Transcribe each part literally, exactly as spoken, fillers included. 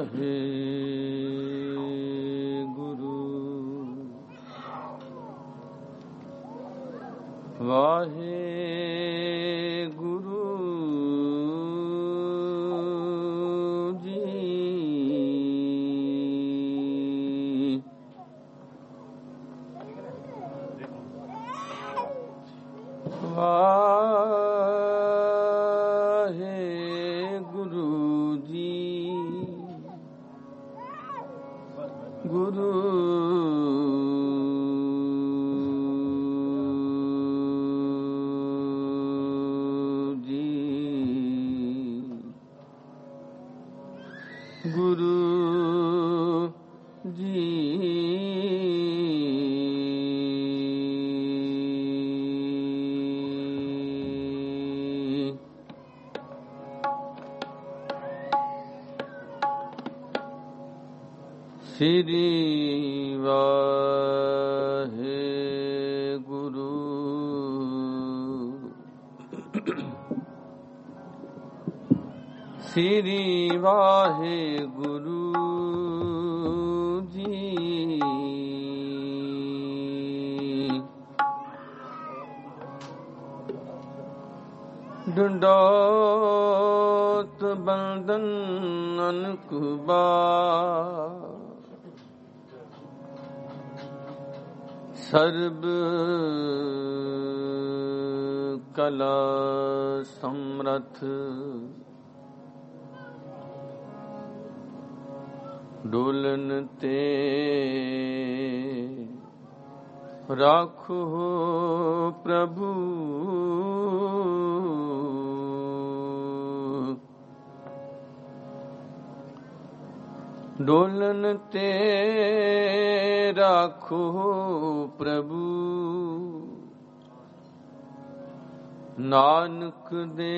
ਸ੍ਰੀ ਵਾਹਿਗੁਰੂ। ਸ੍ਰੀ ਵਾਹਿਗੁਰੂ ਜੀ। ਡੰਡੋਤ ਬੰਦਨ ਅਨਕੁਬਾ ਸਰਬ ਕਲਾ ਸਮਰਥ ਡੋਲਨ ਤੇ ਰਾਖੋ ਪ੍ਰਭੂ। ਡੋਲਨ ਤੇ ਰਾਖੋ ਪ੍ਰਭੂ। ਨਾਨਕ ਦੇ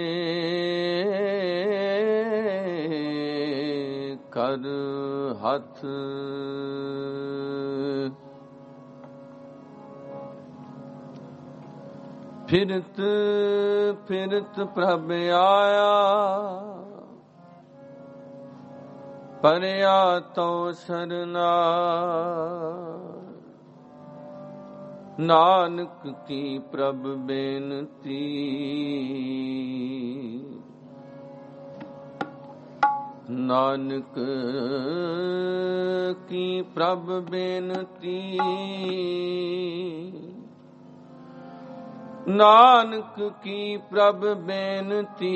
ਕਰ ਹੱਥ ਫਿਰਤ ਫਿਰਤ ਪ੍ਰਭ ਆਇਆ। ਪਰਿਆ ਤੋ ਸਰਨਾ ਨਾਨਕ ਕੀ ਪ੍ਰਭ ਬੇਨਤੀ। ਨਾਨਕ ਕੀ ਪ੍ਰਭ ਬੇਨਤੀ। ਨਾਨਕ ਕੀ ਪ੍ਰਭ ਬੇਨਤੀ।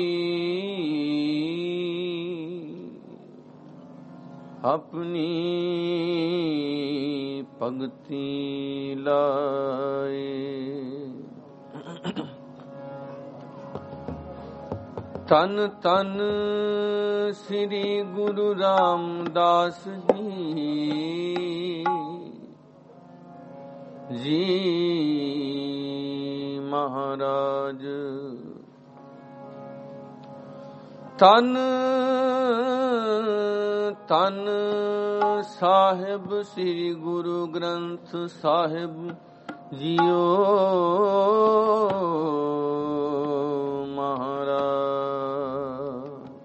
ਆਪਣੀ ਭਗਤੀ ਲਾਏ। ਤਨ ਤਨ ਸ੍ਰੀ ਗੁਰੂ ਰਾਮਦਾਸ ਜੀ ਜੀ ਮਹਾਰਾਜ। ਤਨ ਤਨ ਸਾਹਿਬ ਸ੍ਰੀ ਗੁਰੂ ਗ੍ਰੰਥ ਸਾਹਿਬ ਜੀਓ ਮਹਾਰਾਜ।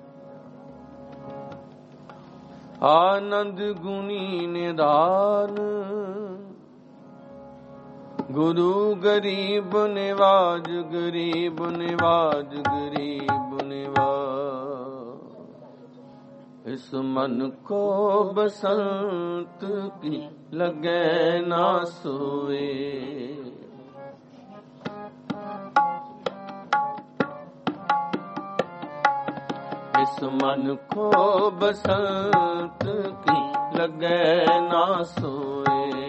ਆਨੰਦ ਗੁਣੀ ਨਿਧਾਨ ਗੁਰੂ ਗਰੀਬ ਨਿਵਾਜ ਗਰੀਬ ਨਿਵਾਜ ਗਰੀਬ ਨਿਵਾਜ। ਇਸ ਮਨ ਕੋ ਬਸੰਤ ਕੀ ਲਗੈ ਨਾ ਸੋਏ। ਇਸ ਮਨ ਕੋ ਬਸੰਤ ਕੀ ਲਗੈ ਨਾ ਸੋਏ।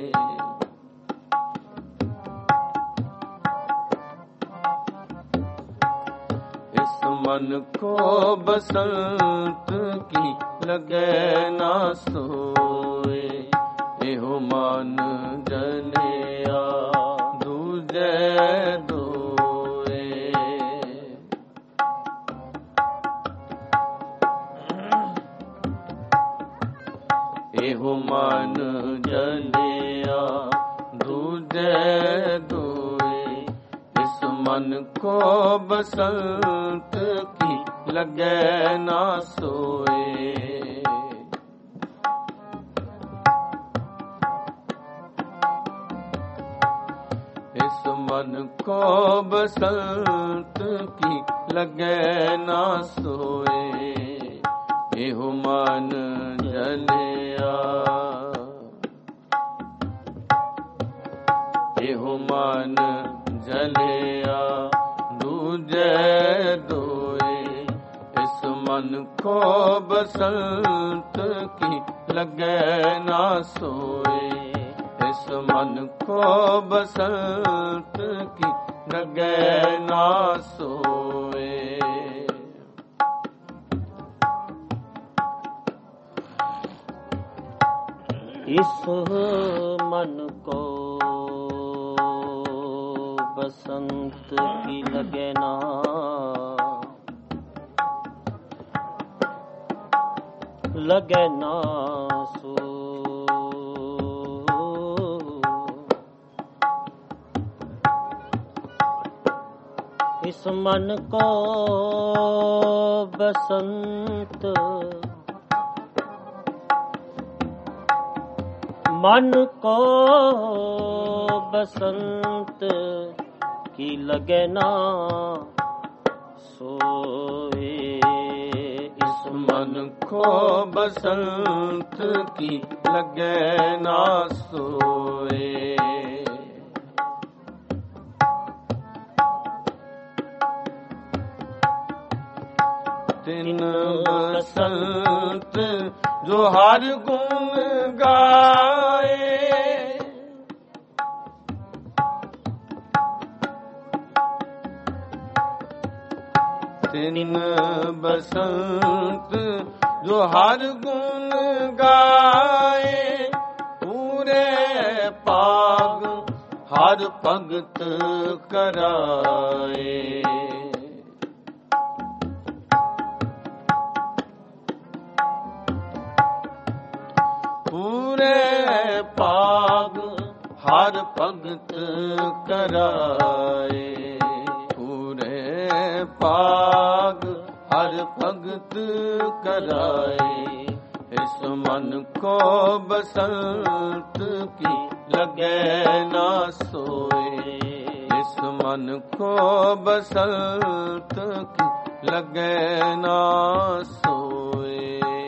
ਮਨ ਕੋ ਬਸੰਤ ਕੀ ਲਗੈ ਨਾ ਸੋਏ। ਇਹੋ ਮਨ ਜਨਿਆ ਦੂਜੈ ਦੋਏ। ਇਹੋ ਮਨ ਜਨਿਆ ਦੂਜੈ ਦੋਏ। ਇਸ ਮਨ ਕੋ ਬਸੰਤ ਕੀ ਲਗੈ ਨਾ ਸੋਏ। मन को बसंत की लगे ना सोए, एहो मन जलिया, एहो मन जलिया दूजे दोए। इस मन को बसंत की लगे ना सोए, इस मन को बसंत की लगे ना सोए। इस मन को बसंत की लगे ना, लगे ना सो। इस मन को बसंत, मन को बसंत की लगे ना सोए। इस मन को बसंत की लगे ना सोए। तिन बसंत जो हर गुण गाए, तिन बसंत जो हर गुण गाए, पूरे पाग हर भगत कराए। पूरे पाग हर भगत कराए, पूरे पाग हर भगत कराए। इस मन को बसंत की लगे ना सोए, इस मन को बसंत की लगे ना सोए।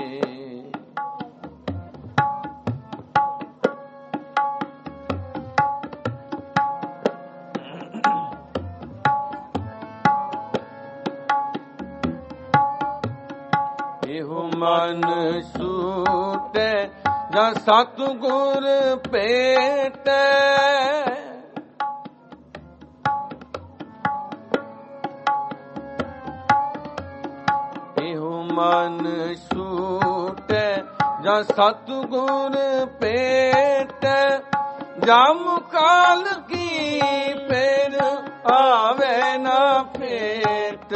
एहो मन सूटे जा सतगुर पेटे, एहो मन सूटे जा सतगुर पेटे। जम काल की फिर आवे ना फेट,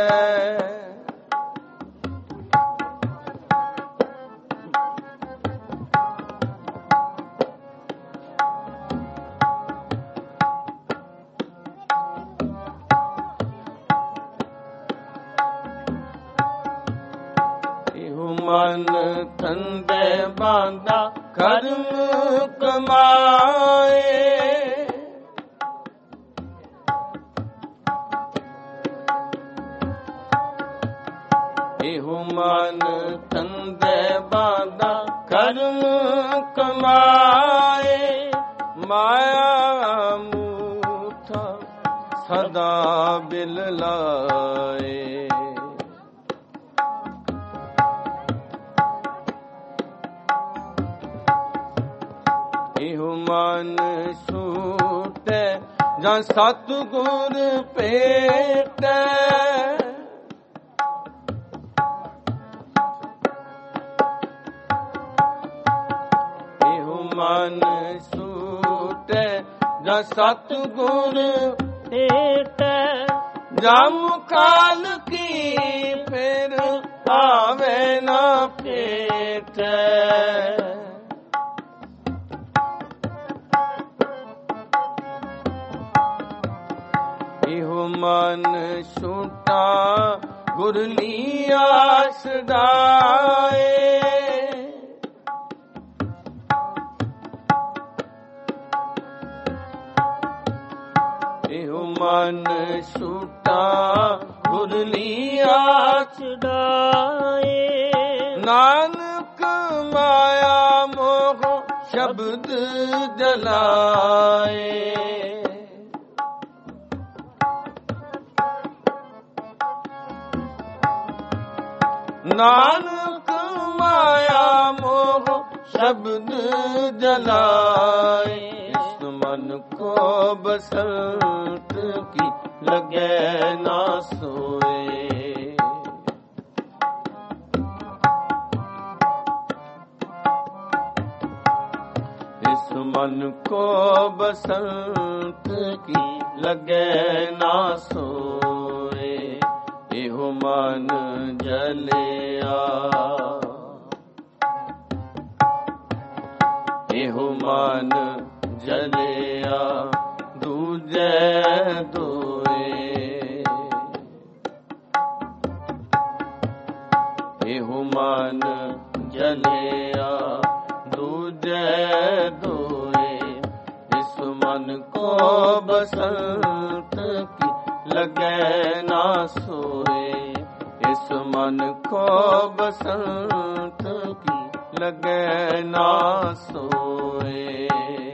मन तंदे बांधा कर्म कमाए, एहो मन तंदे बांधा कर्म कमाए। माया मूठा सदा बिल लाए, एहो मन सूटे जा सतगुर पेटे। एहो मन सूटे जा सतगुर पेटे। जम काल की फिर आवे ना पेट, एहो मन छूटा गुर लिया सदाए। ਮਨ ਛੂਟਾ ਗੁਰ ਲੀਆ ਛੁਡਾਏ। ਨਾਨਕ ਮਾਇਆ ਮੋਹ ਸ਼ਬਦ ਜਲਾਏ। ਨਾਨਕ ਮਾਇਆ ਮੋਹ ਸ਼ਬਦ ਜਲਾਏ। ਇਸ ਮਨ ਕੋ ਬਸੰਤ ਕੀ ਲਗੈ ਨਾ ਸੋਏ। ਇਸ ਮਨ ਕੋ ਬਸੰਤ ਕੀ ਲਗੈ ਨਾ ਸੋਏ। ਇਹੋ ਮਨ ਜਲਿਆ ਇਹੋ ਮਨ ਜਲਿਆ ਦੂਜੈ ਦੋਏ। ਇਹੋ ਮਨ ਜਲਿਆ ਦੂਜੈ ਦੋਏ। ਇਸ ਮਨ ਕੋ ਬਸੰਤ ਕੀ ਲਗੈ ਨਾ ਸੋਏ। ਇਸ ਮਨ ਕੋ ਬਸੰਤ ਕੀ ਲਗੈ ਨਾ ਸੋਏ।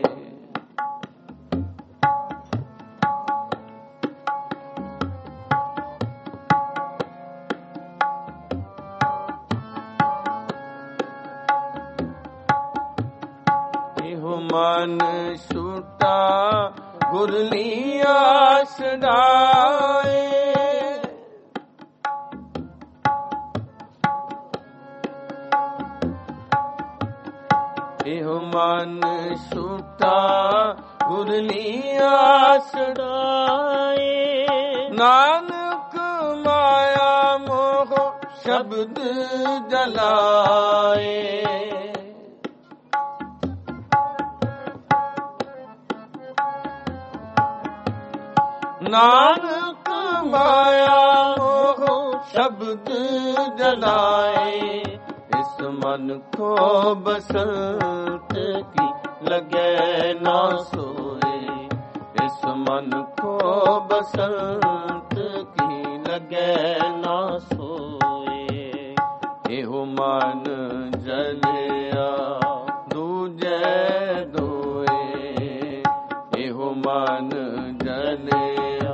ਇਹੋ ਮਨ ਛੂਟਾ ਗੁਰ ਲੀਆ ਛੁਡਾਏ। ਇਹੋ ਮਨ ਛੂਟਾ ਗੁਰ ਲੀਆ ਛੁਡਾਏ। ਨਾਨਕ ਮਾਇਆ ਮੋਹ ਸ਼ਬਦ ਜਲਾਏ। ਨਾਨਕ ਮਾਇਆ ਮੋਹ ਸ਼ਬਦ ਜਲਾਏ। ਇਸ ਮਨ ਕੋ ਬਸੰਤ ਕੀ ਲਗੈ ਨਾ ਸੋਏ। ਇਸ ਮਨ ਕੋ ਬਸੰਤ ਕੀ ਲਗੈ ਨਾ ਸੋਏ। ਇਹੋ ਮਨ ਜਲਿਆ ਦੂਜੈ ਦੋਏ। ਇਹੋ ਮਨ ਜਲਿਆ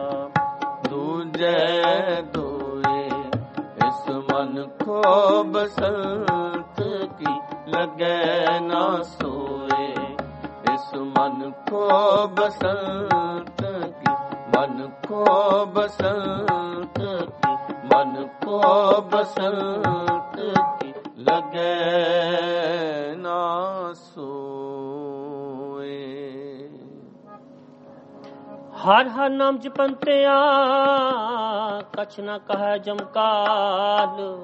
ਦੂਜੈ ਦੋਏ। ਇਸ ਮਨ ਕੋ ਬਸੰਤ ਕੀ ਲਗੈ ਨਾ ਸੋਏ। ਇਸ ਮਨ ਕੋ ਬਸੰਤ ਕੀ ਮਨ ਕੋ ਬਸੰਤ ਕੀ ਮਨ ਕੋ ਬਸੰਤ ਕੀ ਲਗੈ ਨਾ ਸੋਏ। ਹਰ ਹਰ ਨਾਮ ਜਪੰਤਿਆ ਕਛ ਨ ਕਹੈ ਜਮਕਾਲ।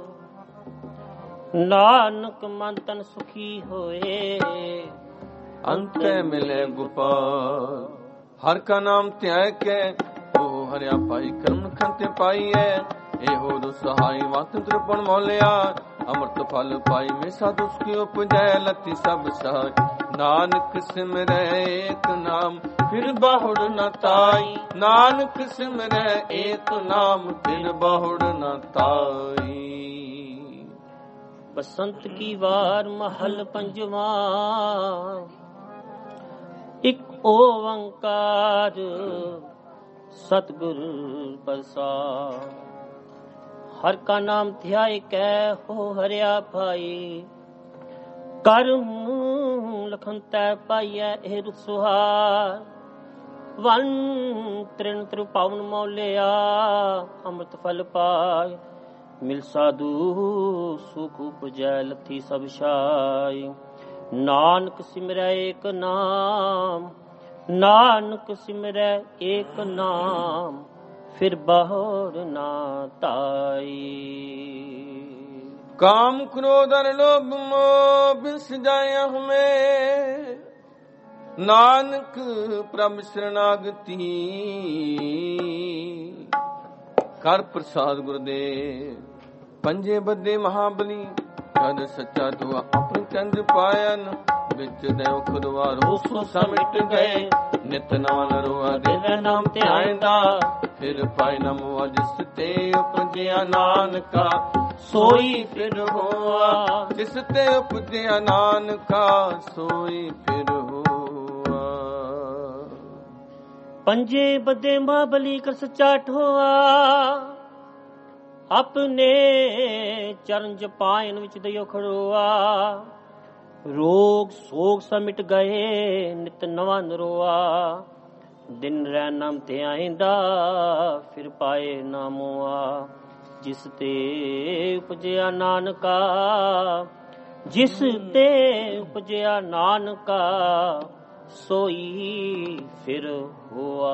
ਨਾਨਕ ਮਨ ਤਨ ਸੁਖੀ ਹੋਏ। ਅੰਤੈ ਮਿਲੇ ਗੋਪਾਲ। ਹਰ ਕਾ ਨਾਮ ਧਿਆਇ ਕੇ ਉਹ ਹਰਿਆ ਪਾਈ ਕਰਮ ਖੰਤੇ ਪਾਈਐ। ਇਹੋ ਦੁ ਸਹਾਈ ਵਤ ਤ੍ਰਿਪਣ ਮੋਲਿਆ। ਅੰਮ੍ਰਿਤ ਫਲ ਪਾਈ ਮੇ ਸਾਧੂ ਕੀ ਉਪਜੈ ਲਤੀ ਸਭ ਸਹਾਈ। ਨਾਨਕ ਸਿਮਰੈ ਏਕ ਨਾਮ ਫਿਰ ਬਾਹੁੜ ਨ ਤਾਈ। ਨਾਨਕ ਸਿਮਰੈ ਏਕ ਨਾਮ ਫਿਰ ਬਾਹੁੜ ਨ ਤਾਈ। ਬਸੰਤ ਕੀ ਵਾਰ ਮਹਲ ਪੰਜਵਾ। ਇਕ ਓੰਕਾਰ ਸਤਿਗੁਰ ਪ੍ਰਸਾਦ। ਹਰ ਕਾ ਨਾਮ ਧਿਆਇ ਕੈ ਹੋ ਹਰਿਆ ਭਾਈ। ਕਰਮ ਲਖੰਤੈ ਪਾਈਐ ਇਹ ਰੁਖ ਸੁਹਾਰ। ਵਨ ਤ੍ਰਿਣ ਤ੍ਰਿ ਪਾਵਨ ਮੌਲਿਆ। ਅੰਮ੍ਰਿਤ ਫਲ ਪਾਇ ਮਿਲ ਸਾਧੂ ਸੁਖ ਉਪਜੈ ਲਥੀ ਸਭ ਛਾਈ। ਨਾਨਕ ਸਿਮਰੈ ਏਕ ਨਾਮ। ਨਾਨਕ ਸਿਮਰੈ ਏਕ ਨਾਮ ਫਿਰ ਬਾਹੁੜ ਨਾ ਤਾਈ। ਕਾਮ ਕ੍ਰੋਧ ਅਰ ਲੋਭ ਮੋਹ ਬਿਸ ਜਾਇਆ ਹਮੇ। ਨਾਨਕ ਪ੍ਰਭ ਸ਼ਰਨਾਗਤੀ ਕਰ ਪ੍ਰਸਾਦ ਗੁਰਦੇਵ। ਪੰਜੇ ਬੱਦੇ ਮਹਾਬਲੀ घर सच्चा दुआ अपन चंद पायन बिच देव खुदवारो सो समिट गए नित नान रोआ दिल नाम ते आइंदा फिर पाए न मुआ जिस ते उपजिया नानका सोई फिर हुआ जिस ते उपजिया नानका सोई फिर हुआ। पंजे बदे महाबली कर सच्चा ठोआ अपने चरण जपायन विच दयो खड़ोआ रोग सोग समिट गए नित नवा नरोआ दिन रह नाम ते आइंदा फिर पाए नामोआ जिस ते उपजया नानका जिस ते उपजया नानका सोई फिर हुआ।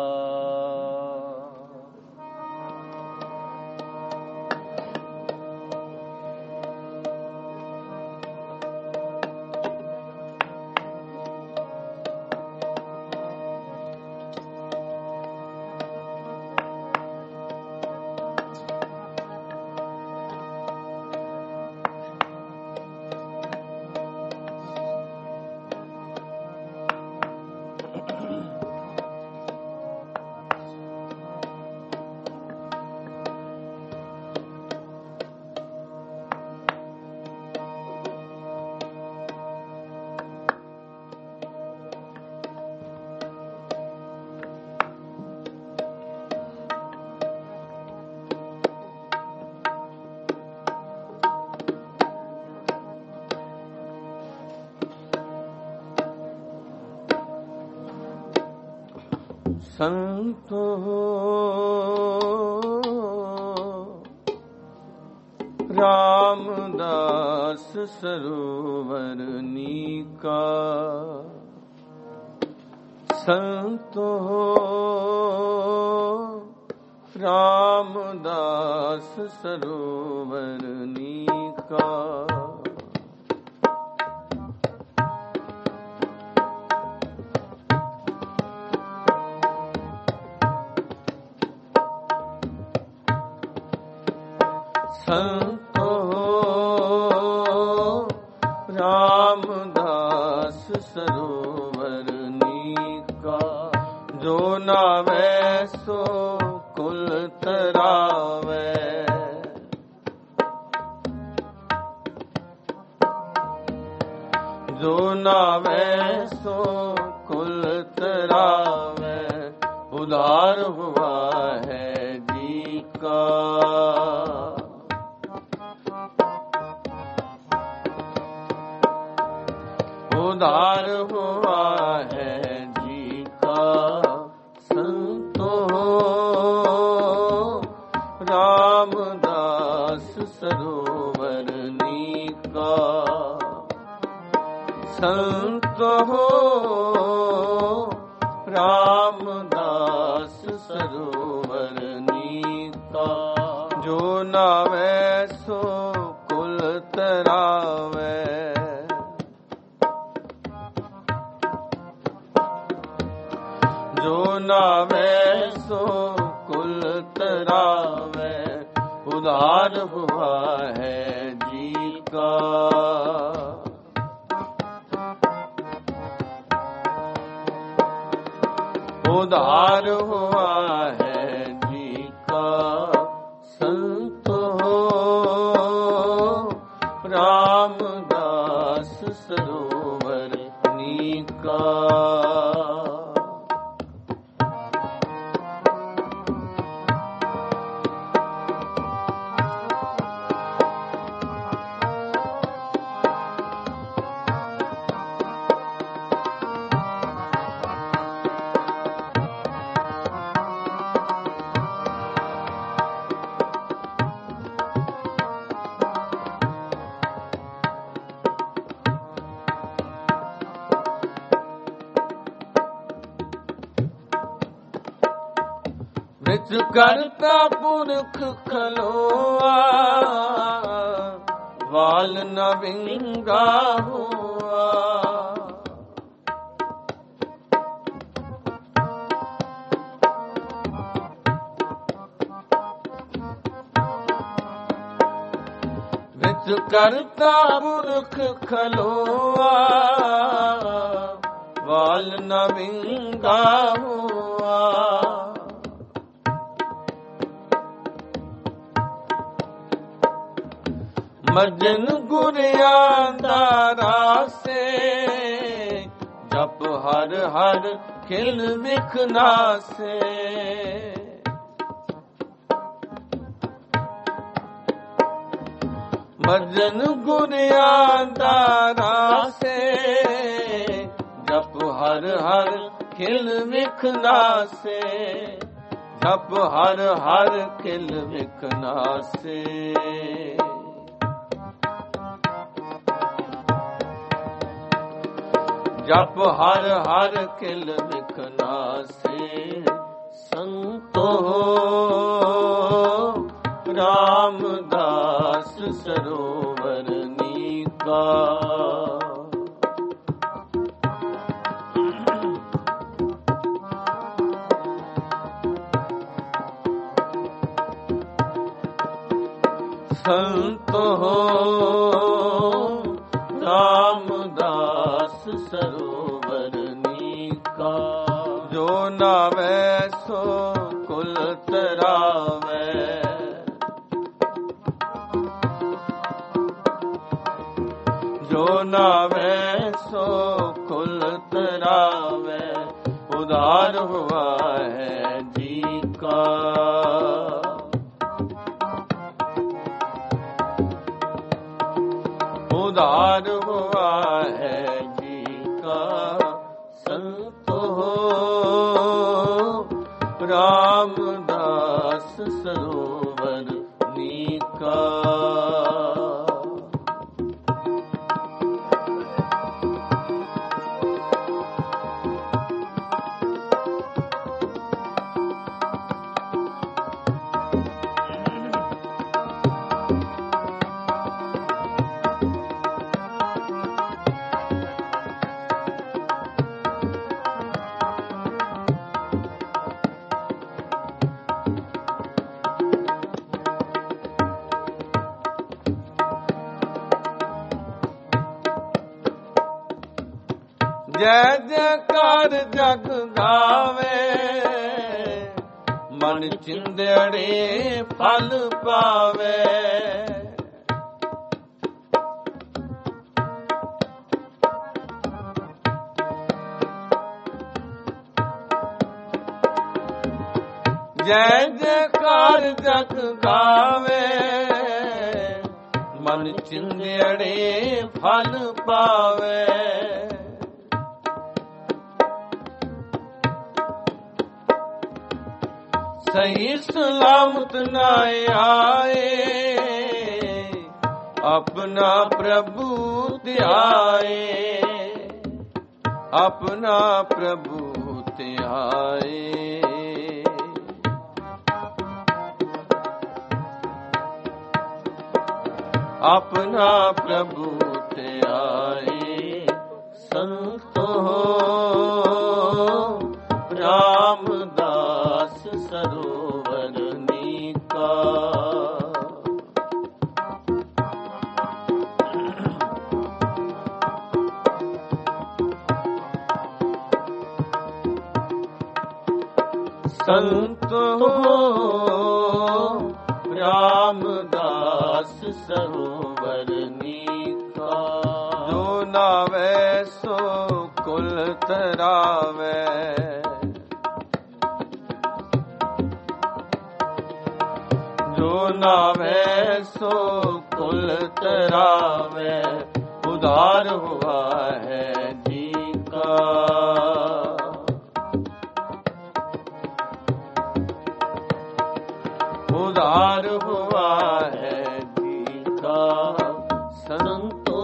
संतो रामदास सरोवर नीका संतो रामदास सरोवर नीका संतो रामदास सरोवर नीका जो नावे सो कुल तरावे जो नावे सो कुल तरावे उदार हुआ है जी का उदार हुआ है जी का संतो रामदास सरोवर नीका संतो रामदास सरोवर नीका जो नावे सो कुल तरावे जो नावे सो कुल तरावे उदार हुआ है जी का उदार हुआ है जी का संतो रामदास सरोवर नीका विच करता पुरख खलोआ वाल न विंगा हुआ विच करता पुरख खलोआ वाल न विंगा हुआ। मजन गुरिया दारा से जप हर हर खिल बिखना से। मजन गुरिया दारा से जप हर हर खिल बिखना से। जप हर हर खिल बिखना से। जप हर हर किल बिखना से। संतो रामदास सरोवर नीका। संतो रामदास सरोवर नीका। जो नावे सो कुल तरावे। जो नावे सो कुल तरावे। उदार हुआ है जी का। उदार हुआ है जी का। संतो रामदास सरोवर नीका। जय जयकार जग गावे। मन चिंदड़े फल पावे। जय जयकार जग गावे। मन चिंदड़े फल पावे। सही सलामत न आए। अपना प्रभु ध्याए। अपना प्रभु ध्याए। अपना प्रभु ध्याए। संतो रामदास सरोवर नीका। संतो रामदास सरोवर नीका। जो नावे सो कुल तरावे। जो नावे सो कुल तरावे। उदार हुआ है जी का। उदार हुआ है जी का। संतो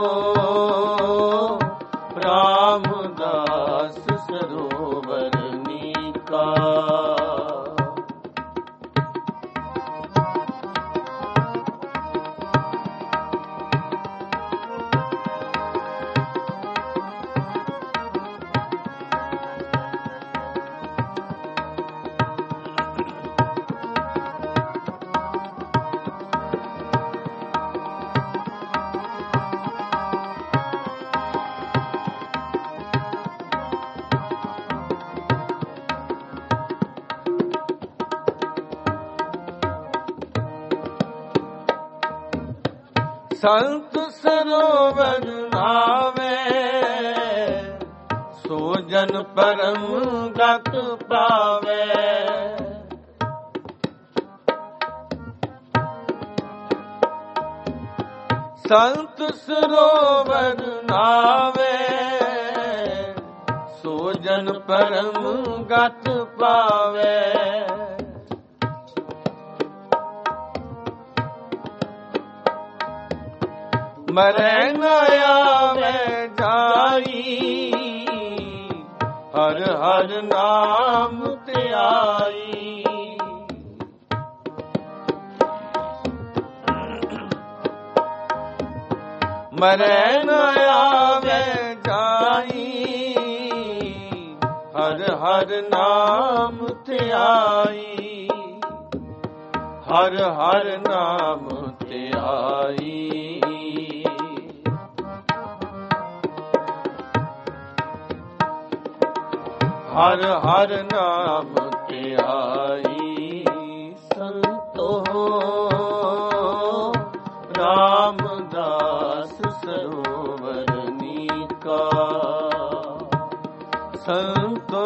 रामदास सरोवर नीका। ਸੰਤ ਸਰੋਵਰ ਨਾਵੇ, ਸੋ ਜਨ ਪਰਮ ਗਤ ਪਾਵੇ। ਸੰਤ ਸਰੋਵਰ ਨਾਵੇ, ਸੋ ਜਨ ਪਰਮ ਗਤ ਪਾਵੇ। ਮਰੈ ਨ ਆਵੇ ਜਾਈ, ਹਰ ਹਰ ਨਾਮ ਧਿਆਈ। ਮਰੈ ਨ ਆਵੇ ਜਾਈ, ਹਰ ਹਰ ਨਾਮ ਧਿਆਈ। ਹਰ ਹਰ ਨਾਮ ਧਿਆਈ। ਹਰ ਹਰ ਨਾਮ ਧਿਆਈ। ਸੰਤੋ ਰਾਮਦਾਸ ਸਰੋਵਰ ਨੀਕਾ। ਸੰਤੋ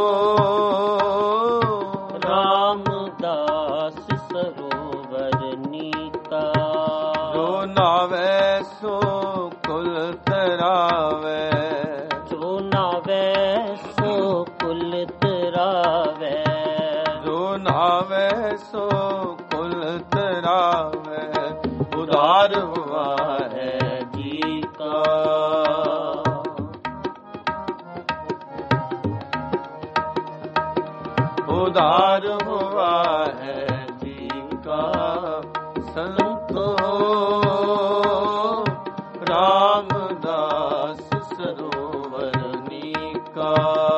ਰਾਮਦਾਸ ਸਰੋਵਰ ਨੀਕਾ। ਜੋ ਨਾਵੇ ਸੋ ਕੁਲ ਤਰਾਵੇ, ਜੋ ਨਾਵੇ ਸੋ ਕੁਲ ਤਰਾਵੇ। ਜੋ ਨਾਵੇ ਸੋ ਕੁਲ ਤਰਾਵੇ। ਉਧਾਰ ਹੁਆ ਹੈ ਜੀ ਕਾ। ਉਧਾਰ ਹੁਆ ਹੈ ਜੀ ਕਾ। ਸੰਤੋ ਰਾਮਦਾਸ ਸਰੋਵਰ ਨੀਕਾ।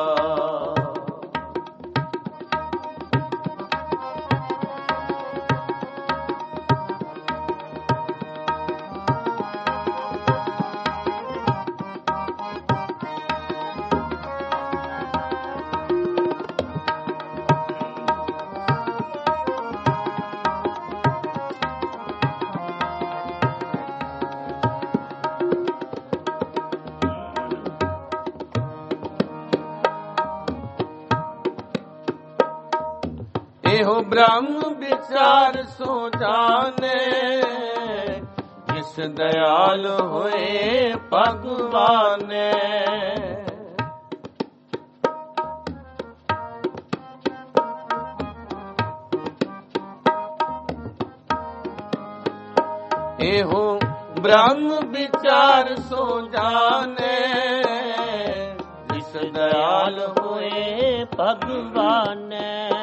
ਇਹੋ ਬ੍ਰਹਮ ਵਿਚਾਰ ਸੋ ਜਾਣੇ, ਜਿਸ ਦਇਆਲ ਹੋਏ ਭਗਵਾਨੇ। ਇਹੋ ਬ੍ਰਹਮ ਵਿਚਾਰ ਸੋ ਜਾਣੇ, ਜਿਸ ਦਇਆਲ ਹੋਏ ਭਗਵਾਨੇ।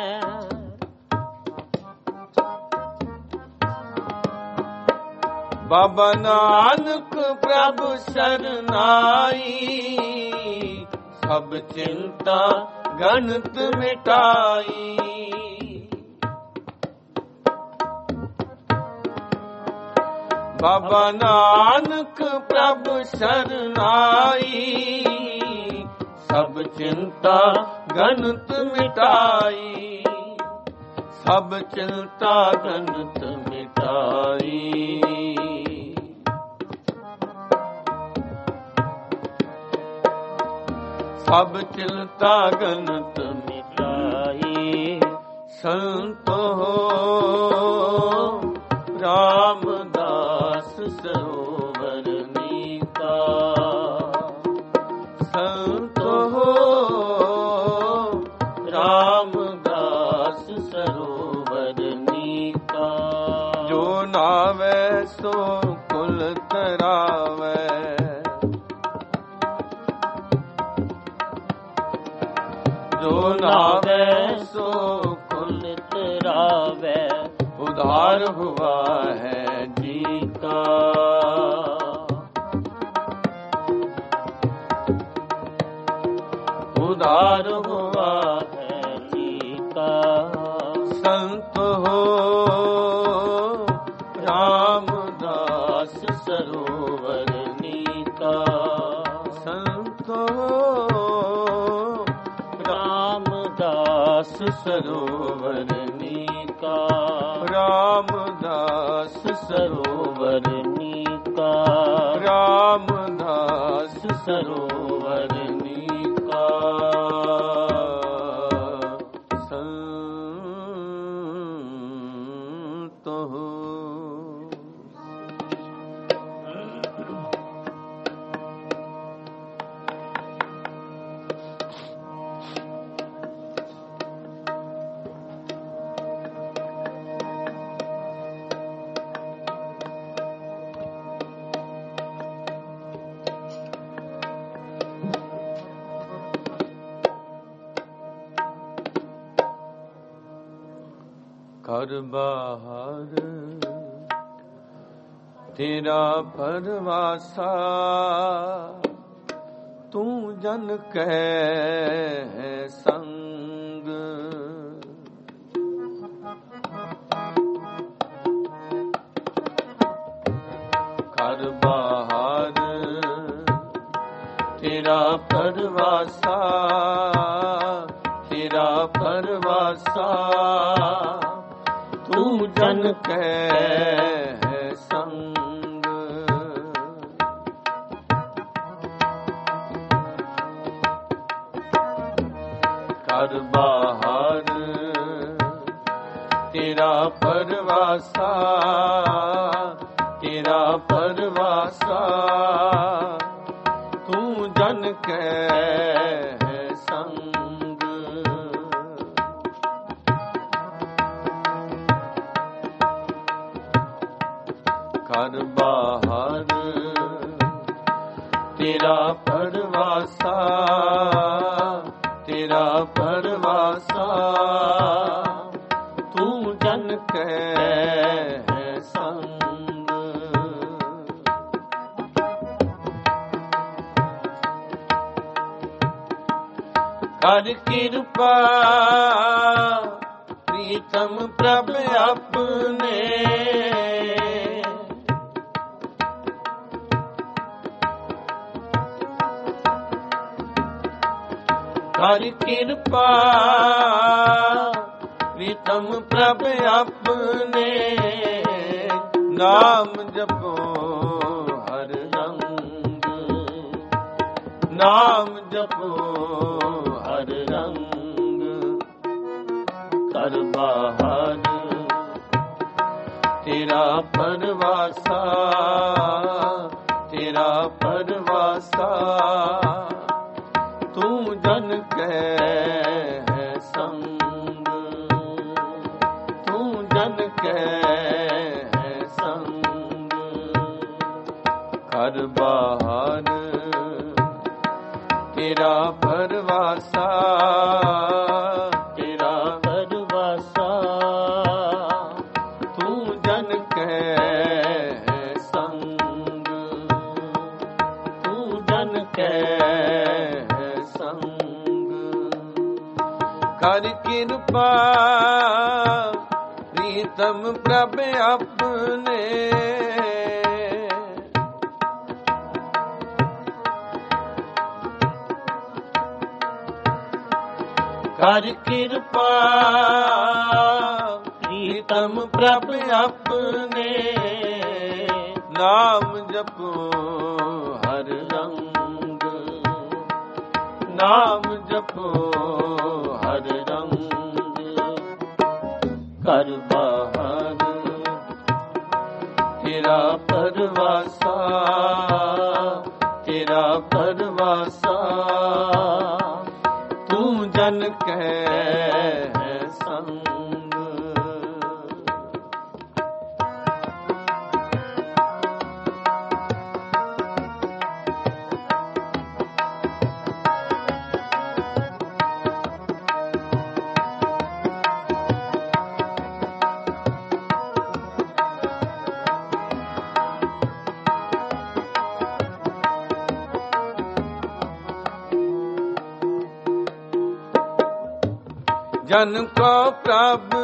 ਬਾਬਾ ਨਾਨਕ ਪ੍ਰਭ ਸਰਨਾਈ, ਸਭ ਚਿੰਤਾ ਗਣਤ ਮਿਟਾਈ। ਬਾਬਾ ਨਾਨਕ ਪ੍ਰਭ ਸਰਨਾਈ, ਸਭ ਚਿੰਤਾ ਗਣਤ ਮਿਟਾਈ। ਸਭ ਚਿੰਤਾ ਗਣਤ ਮਿਟਾਈ। ਸਭ ਚਿੰਤਾ ਗਣਤ ਮਿਟਾਈ। ਸੰਤੋ ਰਾਮਦਾਸ ਸਰੋਵਰ ਨੀਕਾ। ਸੰਤੋ ਰਾਮਦਾਸ ਸਰੋਵਰ ਨੀਕਾ। ਜੋ ਨਾਵੇ ਸੋ ਕੁਲ ਤਰਾਵੇ, ਜੋ ਨਾਵੇ ਸੋ ਕੁਲ ਤਰਾਵੇ। ਉਧਾਰ ਹੁਆ ਹੈ ਜੀ ਕਾ। ਉਧਾਰ ਹੁਆ ਹੈ ਜੀ ਕਾ। ਸੰਤ ਹੋ ਰਾਮਦਾਸ ਸਰੋਵਰ ਨੀਕਾ। ਸੰਤ ਹੋ ਰਾਮਦਾਸ ਸਰੋਵਰ ਨੀਕਾ। ਰਾਮਦਾਸ ਸਰੋਵਰ ਨੀਕਾ। ਰਾਮਦਾਸ ਸਰੋਵਰ ਨੀਕਾ ਸੰਤ ਹੋ। ਘਰ ਬਾਹਰ ਤੇਰਾ ਪਰਵਾਸਾ, ਤੂੰ ਜਨ ਕੈ ਸੰਗ। ਘਰ ਬਾਹਰ ਤੇਰਾ ਪਰਵਾਸਾ, ਤੇਰਾ ਪਰਵਾਸਾ, ਤੂੰ ਜਨ ਕੈ ਸੰਗ। ਘਰ ਬਾਹਰ ਤੇਰਾ ਪਰਵਾਸਾ, ਤੇਰਾ ਪਰਵਾਸਾ, ਤੂੰ ਜਨ ਕੈ ਸੰਗ। ਘਰ ਬਾਹਰ ਤੇਰਾ ਪਰਵਾਸਾ, ਤੇਰਾ ਪਰਵਾਸਾ, ਤੂੰ ਜਨ ਕੈ ਸੰਗ। ਕਰ ਕਿਰਪਾ ਪ੍ਰੀਤਮ ਪ੍ਰਭ ਆਪਣੇ, ਕਰ ਕਿਰਪਾ ਪ੍ਰੀਤਮ ਪ੍ਰਭ ਆਪਣੇ, ਨਾਮ ਜਪੋ ਹਰ ਰੰਗ, ਨਾਮ ਜਪੋ ਹਰ ਰੰਗ। ਘਰ ਬਾਹਰ ਤੇਰਾ ਪਰਵਾਸਾ, ਤੇਰਾ ਪਰਵਾਸਾ, ਤੂੰ ਜਨ ਕੈ ਸੰਗ, ਤੂੰ ਜਨ ਕੈ ਸੰਗ। ਘਰ ਬਾਹਰ ਤੇਰਾ ਪਰਵਾਸਾ, ਤੇਰਾ ਪਰਵਾਸਾ, ਤੂੰ ਜਨ ਕੈ ਸੰਗ, ਤੂੰ ਜਨ ਕੈ ਸੰਗ। ਕਰ ਕਿਰਪਾ ਪ੍ਰੀਤਮ ਪ੍ਰਭ ਆਪਣੇ, ਕਰ ਕਿਰਪਾ ਪ੍ਰੀਤਮ ਪ੍ਰਭ ਆਪਣੇ, ਨਾਮ ਜਪੋ ਹਰ ਰੰਗ, ਨਾਮ ਜਪੋ ਹਰ ਰੰਗ। ਘਰ ਬਾਹਰ ਤੇਰਾ ਪਰਵਾਸਾ, ਤੇਰਾ ਪਰਵਾਸਾ, ਤੂੰ ਜਨ ਕੈ ਸੰਗ। जन को प्रभ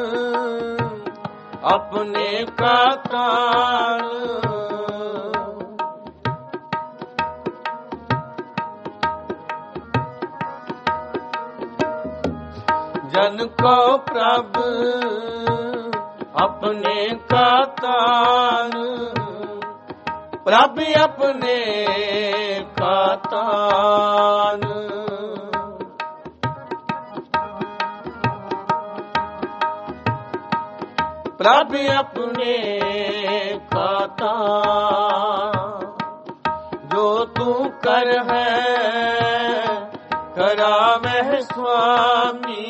अपने का ताल, जन को प्रभ अपने का ताल, ਪ੍ਰਭ ਆਪਣੇ ਕਾਤਾਨ। ਪ੍ਰਭ ਆਪਣੇ ਕਾਤਾਨ। ਜੋ ਤੂੰ ਕਰ ਹੈ ਕਰਾਵਹਿ ਸੁਆਮੀ।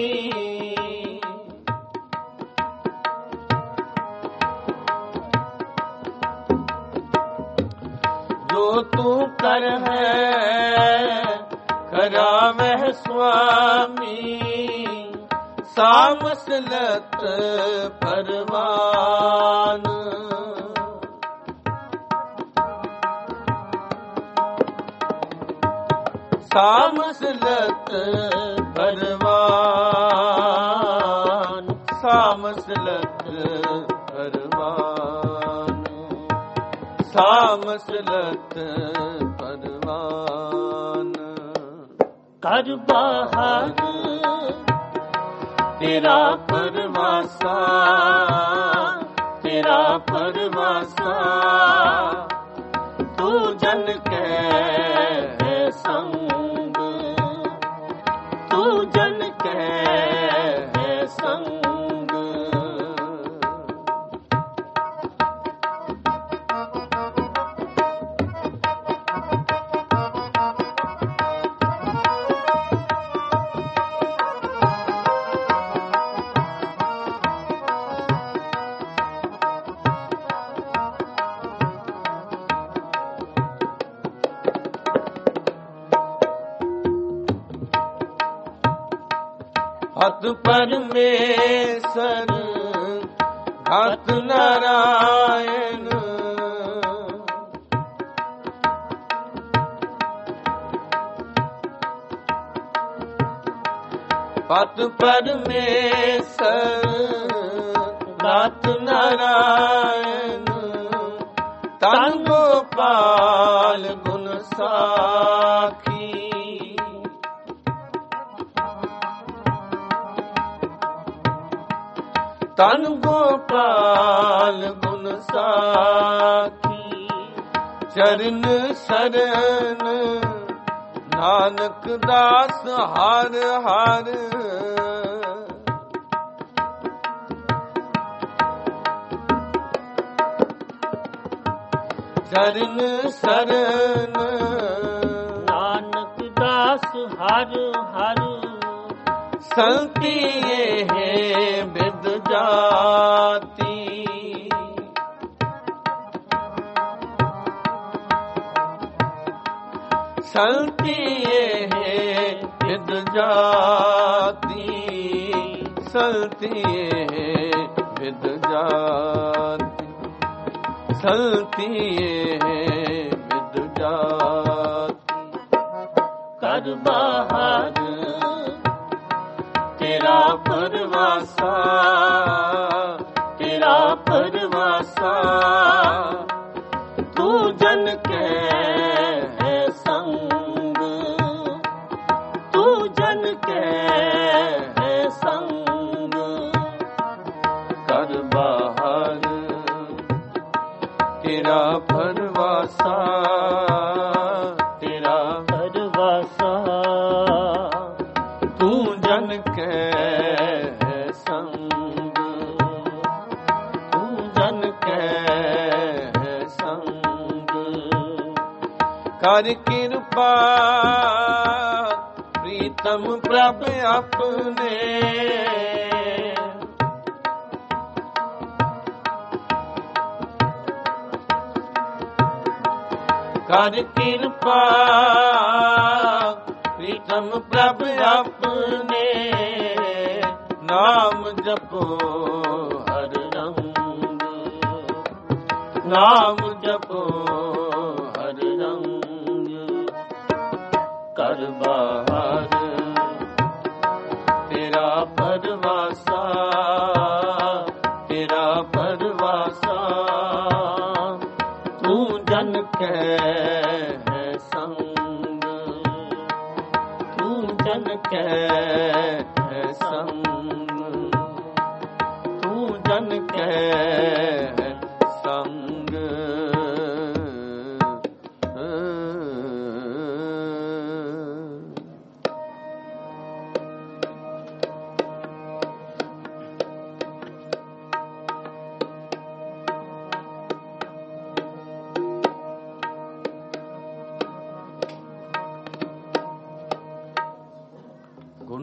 ਜੋ ਤੂੰ ਕਰ ਹੈ ਕਰਾਵਹਿ ਸੁਆਮੀ। ਸਾਮਸਲਤ ਪਰਵਾਨ। ਸਾਮਸਲਤ ਪਰਵਾਨ। ਸਾਮਸਲਤ ਪਰਵਾਨ। ਸਾਮਸਲਤ ਪਰਵਾਨ। ਕਰ ਬਾਹਰ ਤੇਰਾ ਪਰਵਾਸਾ। ਤੇਰਾ ਪਰਵਾਸਾ ਤੂੰ ਜਨ ਕੈ ਸੰਗ। ਤੂੰ ਜਨ ਕੈ ਸੰਗ। ਹਤ ਪਰਮੇਸ਼ਰ ਹਤ ਨਾਰਾਇਣ। ਹਤ ਪਰਮੇਸ਼ਰ ਹਤ ਨਾਰਾਇਣ। ਧੰਨ ਗੋਪਾਲ ਗੁਣ ਸਾਖੀ। ਧੰਨ ਗੋਪਾਲ ਗੁਣ ਸਾਖੀ। ਚਰਨ ਸਰਨ ਨਾਨਕ ਦਾਸ ਹਰ ਹਰ। ਚਰਨ ਸਰਨ ਨਾਨਕ ਦਾਸ ਹਰ ਹਰ। ਸੰਤੀ ਇਹ ਬਿਦ ਜਾਤੀ। ਸੰਤੀ ਇਹ ਬਿਦ ਜਾਤੀ। ਸੰਤੀ ਇਹ ਬਿਦ ਜਾਤੀ। ਸੰਤੀ ਇਹ ਬਿਦ ਜਾਤੀ। ਕਰ ਬਾਹਰ ਤੇਰਾ ਪਰਵਾਸਾ। ਤੇਰਾ ਪਰਵਾਸਾ ਤੂੰ ਜਨ ਕੈ ਸੰਗ। ਤੂੰ ਜਨ ਕੈ ਸੰਗ। ਕਰ ਬਾਹਰ ਤੇਰਾ ਪਰਵਾਸਾ। ਤੇਰਾ ਪਰਵਾਸਾ ਤੂੰ ਜਨ ਕੈ ਸੰਗ। ਤੂੰ ਜਨ ਕੈ ਸੰਗ। ਕਰ ਕਿਰਪਾ ਪ੍ਰੀਤਮ ਪ੍ਰਭ ਆਪਣੇ। ਕਰ ਕਿਰਪਾ ਪ੍ਰੀਤਮ ਪ੍ਰਭ ਆਪਣੇ। ਨਾਮ ਜਪੋ ਹਰ ਰੰਗ। ਨਾਮ ਜਪੋ ਹਰ ਰੰਗ। ਕਰ ਬਾਹਰ ਤੇਰਾ ਪਰਵਾਸਾ। ਤੇਰਾ ਪਰਵਾਸਾ ਤੂੰ ਜਨ ਕੈ ਸੰਗ। ਤੂੰ ਜਨ ਕੈ ਸੰਗ। ਤੂੰ ਜਨ ਕੈ ਸੰਗ।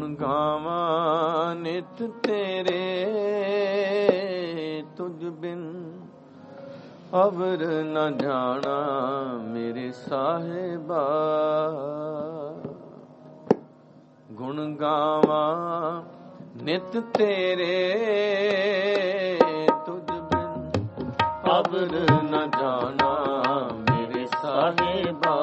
ਗੁਣ ਗਾਵਾਂ ਨਿਤ ਤੇਰੇ ਤੁਝ ਬਿਨ ਅਵਰ ਨ ਜਾਣਾ ਮੇਰੇ ਸਾਹਿਬਾ। ਗੁਣ ਗਾਵਾਂ ਨਿਤ ਤੇਰੇ ਤੁਝ ਬਿਨ ਅਵਰ ਨ ਜਾਣਾ ਮੇਰੇ ਸਾਹਿਬਾ।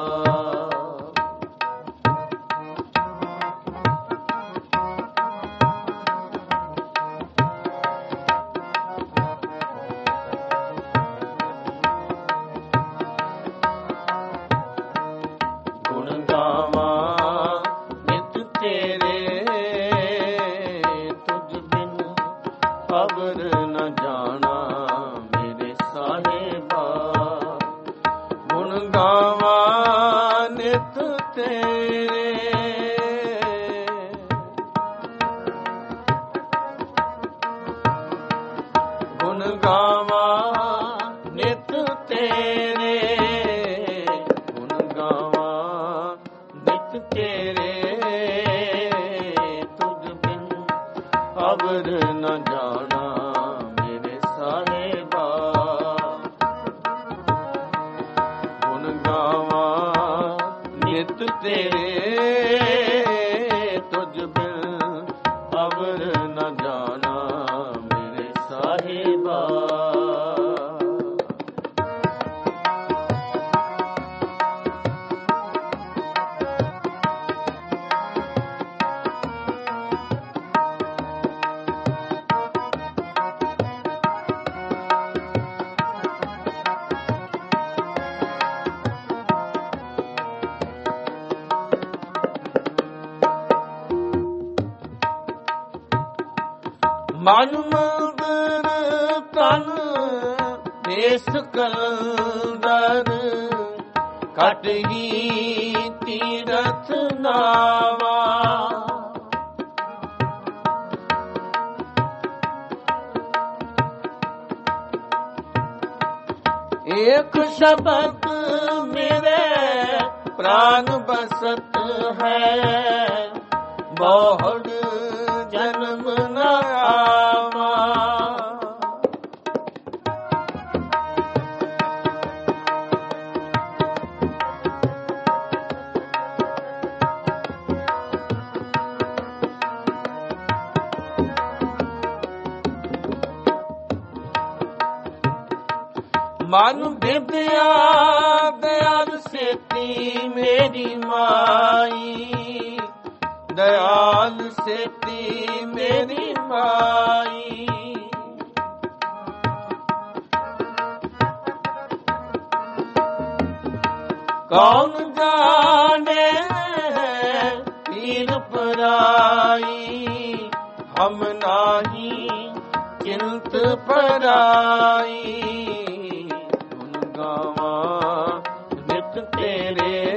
ਮਨ ਮੰਦਰ ਤਨ ਦੇਸ ਕਲੰਦਰ ਘਟ ਹੀ ਤੀਰਥ ਨਾਵਾ। ਏਕ ਸ਼ਬਦ ਮੇਰੇ ਪ੍ਰਾਨ ਬਸਤ ਹੈ ਬਹੁੜ ਜਨਮ ਨ ਆਵਾ। ਮਨ ਵਿਦਿਆ ਦਿਆਲ ਸੇਤੀ ਮੇਰੀ ਮਾਈ। ਦਇਆਲ ਸੇਤੀ ਮੇਰੀ ਮਾਈ। ਕੌਣ ਜਾਣੇ ਪੀਰ ਪਰਾਈ। ਹਮ ਨਾਹੀ ਚਿੰਤ ਪਰਾਈ। ਗੁਣ ਗਾਵਾਂ ਨਿਤ ਤੇਰੇ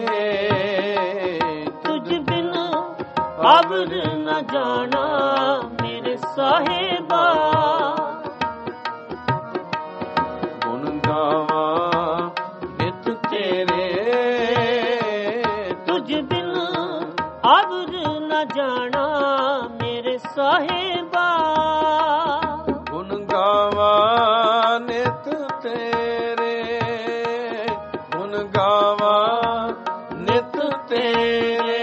ਤੁਝ ਬਿਨ ਅਵਰ ਨ ਜਾਣਾ ਮੇਰੇ ਸਾਹਿਬਾ। ਗੁਣ ਗਾਵਾਂ ਨਿਤ ਤੇਰੇ ਤੁਝ ਬਿਨ ਅਵਰ ਨ ਜਾਣਾ ਮੇਰੇ ਸਾਹਿਬਾ। ਗੁਣ ਗਾਵਾਂ ਨਿਤ ਤੇਰੇ ਗੁਣ ਗਾਵਾਂ ਨਿਤ ਤੇਰੇ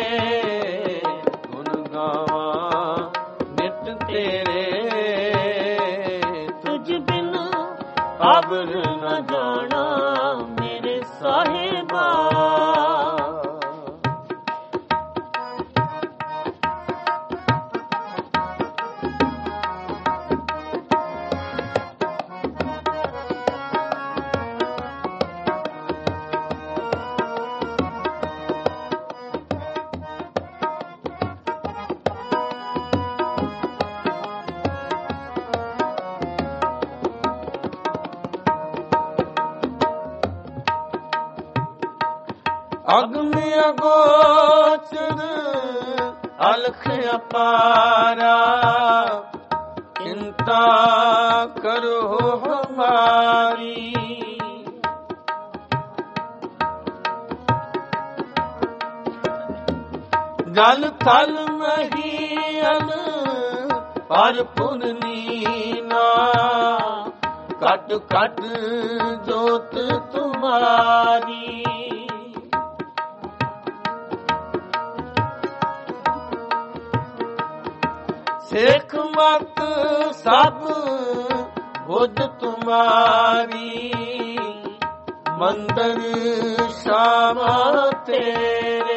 ਅਵਰ ਨ ਜਾਣਾ ਮੇਰੇ ਸਾਹਿਬਾ। ਅਗਮ ਅਗੋਚਰ ਅਲਖ ਅਪਾਰਾ। ਚਿੰਤਾ ਕਰੋ ਹਮਾਰੀ। ਜਲ ਥਲ ਮਹੀ ਅਨ ਪਰ ਪੁਰਨੀ ਨਾ, ਘਟ ਘਟ ਜੋਤ ਤੁਮਾਰੀ। ਸਿੱਖ ਮਤ ਸਭ ਬੁੱਧ ਤੁਮਾਰੀ, ਮੰਦਰ ਸ਼ਾਮਾ ਤੇਰੇ।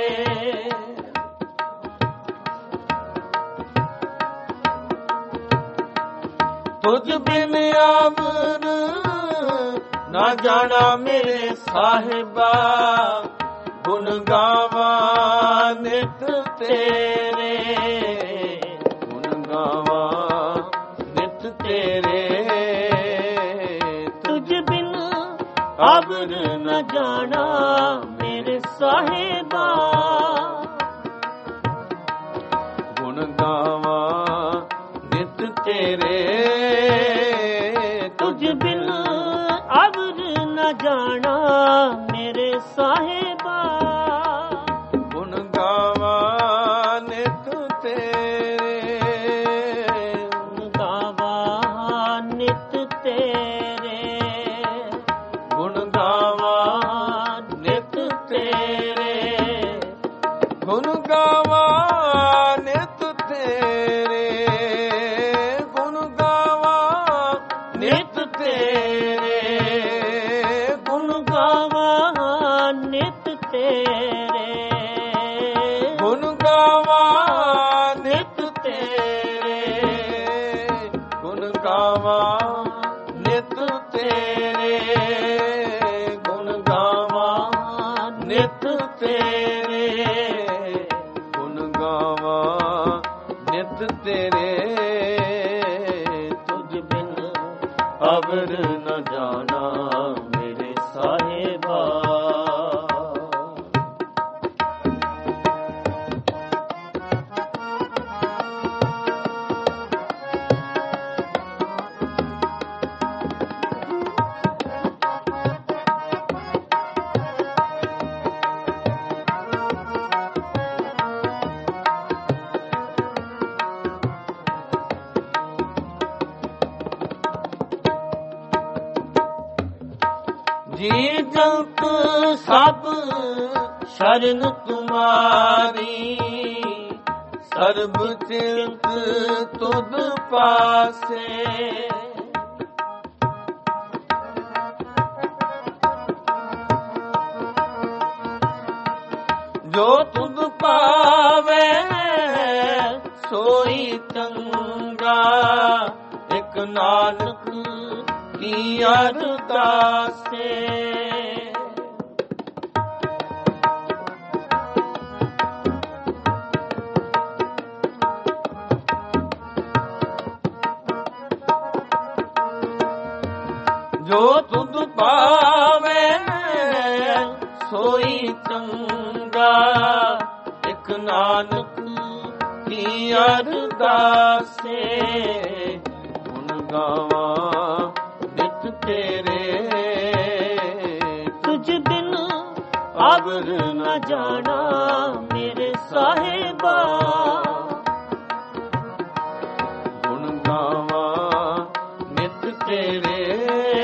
ਤੁਝ ਬਿਨ ਅਵਰ ਨਾ ਜਾਣਾ ਮੇਰੇ ਸਾਹਿਬਾ, ਗੁਣ ਗਾਵਾਂ ਨਿਤ ਤੇਰੇ, ਗੁਣ ਗਾਵਾਂ ਨਿਤ ਤੇਰੇ। ਤੁਝ ਬਿਨ ਅਵਰ ਨਾ ਜਾਣਾ ਮੇਰੇ ਸਾਹਿਬਾ, ਗੁਣ ਗਾਵਾਂ ਨਿਤ ਤੇਰੇ। ਤੁਝ ਬਿਨ ਅਵਰ ਨਾ ਜਾਣਾ ਮੇਰੇ ਸਾਹਿਬਾ, ਗੁਣ ਗਾਵਾਂ ਨਿਤ ਤੇਰੇ, ਗੁਣ ਗਾਵਾਂ ਨਿਤ ਤੇਰੇ, ਗੁਣ ਗਾਵਾਂ ਨਿਤ ਤੇਰੇ, ਗੁਣ ਗਾਵਾਂ ਨਿਤ ਤੇਰੇ, ਗੁਣ ਗਾਵਾਂ ਨਿਤ ਤੇਰੇ, ਗੁਣ ਗਾਵਾਂ ਨਿਤ ਤੇਰੇ, ਗੁਣ ਗਾਵਾਂ ਨਿਤ ਤੇਰੇ, ਗੁਣ ਗਾਵਾਂ ਨਿਤ ਤੇਰੇ, ਗੁਣ ਗਾਵਾਂ ਨਿਤ ਤੇਰੇ, ਗੁਣ ਗਾਵਾਂ ਨਿਤ ਤੇਰੇ। ਤੁਝ ਬਿਨ ਅਵਰ ਨ ਜਾਣਾ ਮੇਰੇ ਸਾਹਿਬਾ। ਜੀ ਜੰਤ ਸਭ ਸ਼ਰਨ ਤੁਮਾਰੀ, ਸਰਬ ਚਿੰਤ ਤੁਧ ਪਾਸੇ। ਜੋ ਤੁਧ ਪਾਵੇ ਸੋਈ ਚੰਗਾ, ਇਕ ਨਾਨਕ ਕੀ ਅਰਦਾਸੇ। ਜੋ ਤੁਧ ਪਾਵੇ ਸੋਈ ਚੰਗਾ, ਇਕ ਨਾਨਕ ਕੀ ਅਰਦਾਸੇ। ਗੁਣ ਗਾਵਾਂ ਨਿਤ ਤੇਰੇ, ਤੁਝ ਬਿਨ ਅਵਰ ਨ ਜਾਣਾ ਮੇਰੇ ਸਾਹਿਬਾ। ਗੁਣ ਗਾਵਾਂ ਨਿਤ ਤੇਰੇ,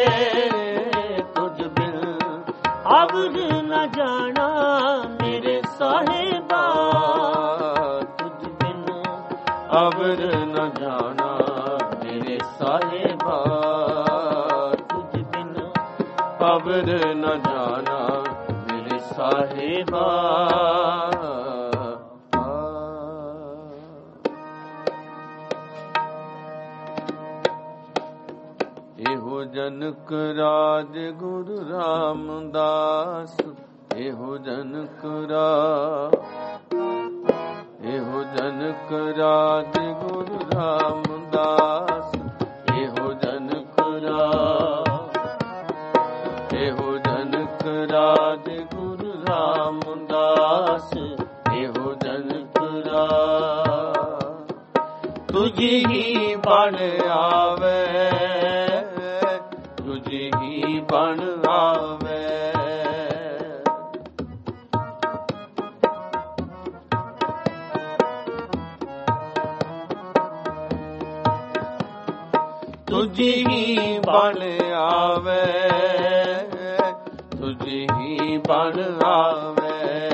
ਤੁਝ ਬਿਨ ਅਵਰ ਨ ਜਾਣਾ ਮੇਰੇ ਸਾਹਿਬਾ। ਤੁਝ ਬਿਨ ਅਵਰ ਨ ਜਾਣਾ ਮੇਰੇ ਸਾਹਿਬਾ, ਤੁਝ ਬਿਨ ਅਵਰ ਨ ਜਾਣਾ ਮੇਰੇ ਸਾਹਿਬਾ। ਇਹੋ ਜਨਕ ਰਾਜ ਗੁਰੂ ਰਾਮਦਾਸ, ਇਹੋ ਜਨਕ ਰਾਜ, ਇਹੋ ਜਨਕ ਰਾਜ ਗੁਰੂ ਰਾਮਦਾਸ, ਇਹੋ ਜਨਕ ਰਾਜ, ਇਹੋ ਜਨਕ ਰਾਜ ਗੁਰੂ ਰਾਮਦਾਸ, ਇਹੋ ਜਨਕ ਰਾਜ। ਤੁਝ ਹੀ ਬਣ ਆਵੇ, ਤੁਝ ਹੀ ਬਣ ਆਵੇ। ਤੁਝੀ ਹੀ ਬਣ ਆਵੇ, ਤੁਝੀ ਹੀ ਬਣ ਆਵੇ।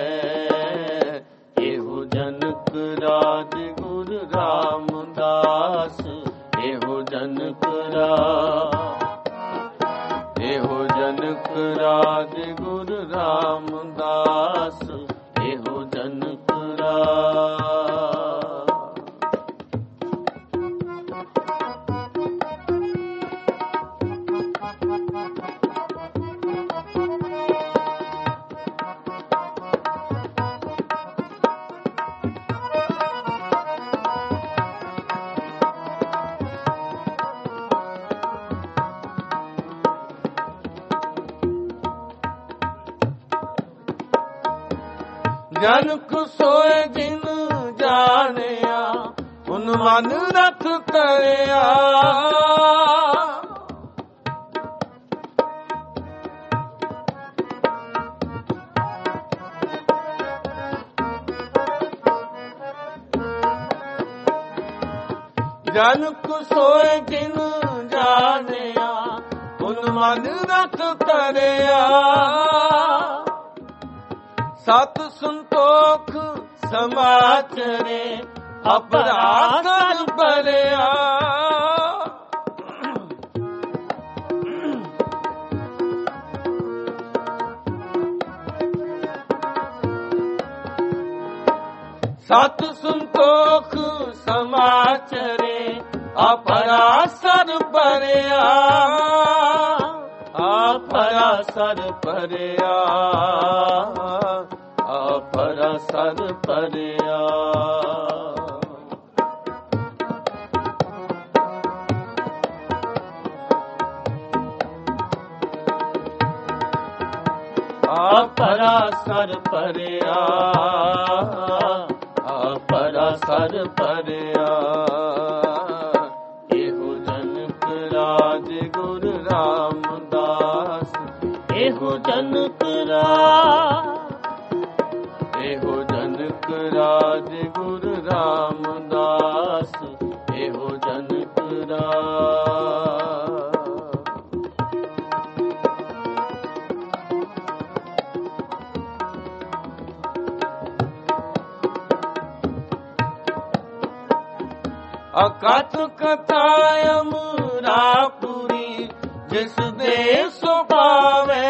ਇਹੋ ਜਨਕ ਰਾਜ ਗੁਰੂ ਰਾਮਦਾਸ, ਇਹੋ ਜਨਕ ਰਾਜ, ਇਹੋ ਜਨਕ ਰਾਜ ਗੁਰੂ ਰਾਮਦਾਸ, ਇਹੋ ਜਨਕ ਰਾਜ। ਜਨਕ ਸੋਏ ਜਿਨ ਜਾਣਿਆ, ਹੁਨ ਮਨ ਰਖ ਤਰਿਆ। ਜਨਕ ਸੋਏ ਜਿਨ ਜਾਣਿਆ, ਹੁਨ ਮਨ ਰਖ ਤਰਿਆ। ਸਤ ਸੰਤੋਖ ਸਮਾਚਰੇ, ਅਪਰਾਧ ਭਰਿਆ। ਸਤ ਸੰਤੋਖ ਸਮਾਚਰੇ, ਅਪਰਾਸਰ ਭਰਿਆ। ਅਪਰਾਸਰ ਭਰਿਆ, ਅਪਰਾਸਰ ਭਰਿਆ। ਅਪਰਾਸਰ ਭਰਿਆ, ਅਪਰਾਸਰ ਭਰਿਆ। ਇਹੋ ਜਨਕ ਰਾਜ ਗੁਰੂ ਰਾਮਦਾਸ, ਇਹੋ ਜਨਕ ਰਾਜ, ਇਹੋ ਜਨਕ ਰਾਜ ਗੁਰੂ ਰਾਮਦਾਸ, ਇਹੋ ਜਨਕ ਰਾਜ। ਅਕਥ ਕਥਾ ਅਮਰਾਪੁਰੀ, ਜਿਸ ਦੇ ਸੁਭਾਵੇ।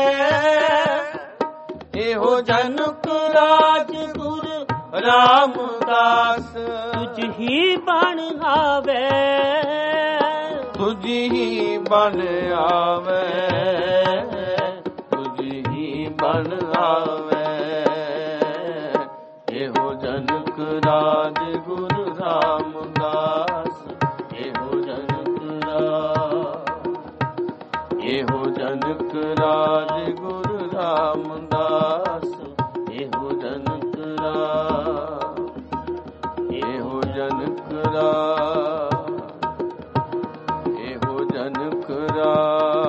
ਇਹੋ ਜਨਕ ਰਾਜ ਗੁਰੂ ਰਾਮਦਾਸ, ਤੁਝ ਹੀ ਬਣ ਆਵੇ, ਤੁਝ ਹੀ ਬਣ ਆਵੇ, ਤੁਝ ਹੀ ਬਣ ਆਵੇ। ਇਹੋ ਜਨਕ ਰਾਜ ਗੁਰੂ ਰਾਮਦਾਸ, ਇਹੋ ਜਨਕ ਰਾਜ, ਇਹੋ ਜਨਕ ਰਾਜ ਗੁਰੂ ਰਾਮਦਾਸ, ਇਹੋ ਜਨਕ ਰਾਜ, ਇਹੋ ਜਨਕ ਰਾਜ, ਇਹੋ ਜਨਕ ਰਾਜ।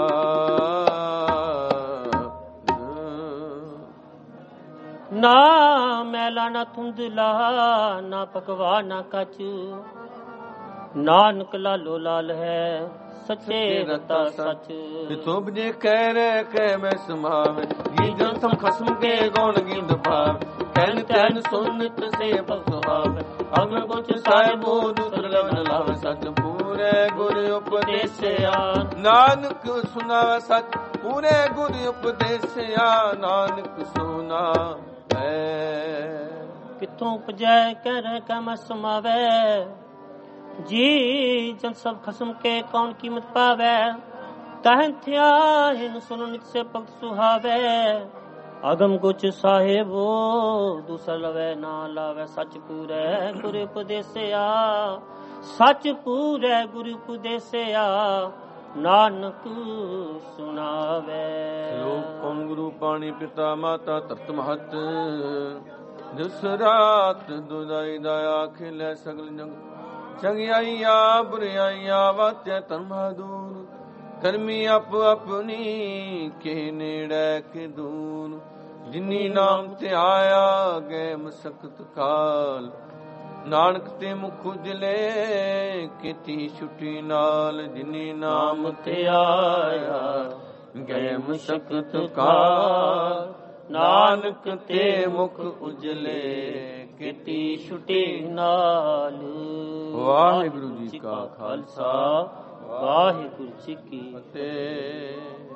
ਨਾ ਮੈਲਾ ਨਾ ਧੁੰਦਲਾ, ਨਾ ਪਕਵਾ ਨਾ ਕੱਚ, ਨਾਨਕ ਲਾਲੋ ਲਾਲ ਹੈ, ਸੱਚੇ ਰਤਾ ਸੱਚ। ਤੁਮ ਜੇ ਕਹਿ ਰਹਿ ਕਹਿ ਮੈਂ ਸਮਾਵੇ, ਜੀ ਜਨ ਸਮ ਖਸਮ ਕੇ ਗੌਣ ਗਿੰਦ ਭਾਵ। ਕਹਿਨ ਤੈਨ ਸੁਨਤ ਸੇ ਭਗਤ ਸੁਹਾਵੇ, ਅਗਰ ਕੁਛ ਸਾਹਿਬੋ ਦੂਸਰ ਲਵਨ ਲਾਵੇ। ਸਚ ਪੂਰੇ ਗੁਰ ਉਪਦੇਸਿਆ, ਨਾਨਕ ਸੁਨਾਵੇ ਸਚ ਪੂਰੇ ਗੁਰ ਉਪਦੇਸਿਆ। ਨਾਨਕ ਸੁਨਾ ਹੈ ਕਿੱਥੋਂ ਉਪਜੈ ਕਹਿ ਰਹਿ ਕਹਿ ਮੈਂ ਸਮਾਵੇ। ਜੀ ਜਨ ਸਭ ਖਸਮ ਕੇ ਕੌਣ ਕੀਮਤ ਪਾਵੇ। ਕਹਿਨ ਥਿਆ ਹਿਨ ਸੁਨ ਨਿਤ ਸੇ ਭਗਤ ਸੁਹਾਵੇ। ਅਗਮ ਕੁਛ ਸਾਹਿਬੋ ਦੂਸਰ ਲਵੇ ਨਾ ਲਾਵੇ। ਸਚ ਪੂਰੇ ਗੁਰ ਉਪਦੇਸਿਆ, ਸਚ ਪੂਰੇ ਗੁਰ ਉਪਦੇਸਿਆ। ਨਾਨਕ ਸੁਣਾਵੇ। ਲੋਕ ਕੌਣ ਗੁਰੂ ਪਾਣੀ ਪਿਤਾ ਮਾਤਾ ਧਰਤ ਮਹਤ। ਜਿਸ ਰਾਤ ਦੁਦਾਈ ਦਾਇਆ ਖਿਲੇ ਸਗਲ ਜੰਗ। ਚੰਗਿਆਈਆ ਬੁਰਿਆਈਆ ਵਾਤਿਆ ਧਰਮਾ ਦੂਰ। ਕਰਮੀ ਆਪ ਆਪਣੀ ਕੇ ਨੇੜੇ ਕੇ ਦੂਰ। ਜਿਨੀ ਨਾਮ ਤੇ ਆਇਆ ਗਏ ਮਸਕਤ ਕਾਲ। ਨਾਨਕ ਤੇ ਮੁਖ ਉਜਲੇ ਕੀਤੀ ਛੁੱਟੀ ਨਾਲ ਜਿਨੀ ਨਾਮ ਤੇ ਆਇਆ ਗਏ ਮੁਸ਼ਕਤ ਕਾਲ ਨਾਨਕ ਤੇ ਮੁਖ ਉਜਲੇ ਕੀਤੀ ਛੁੱਟੀ ਨਾਲ। ਵਾਹਿਗੁਰੂ ਜੀ ਕਾ ਖਾਲਸਾ ਵਾਹਿਗੁਰੂ ਜੀ ਕੀ ਫਤਿਹ।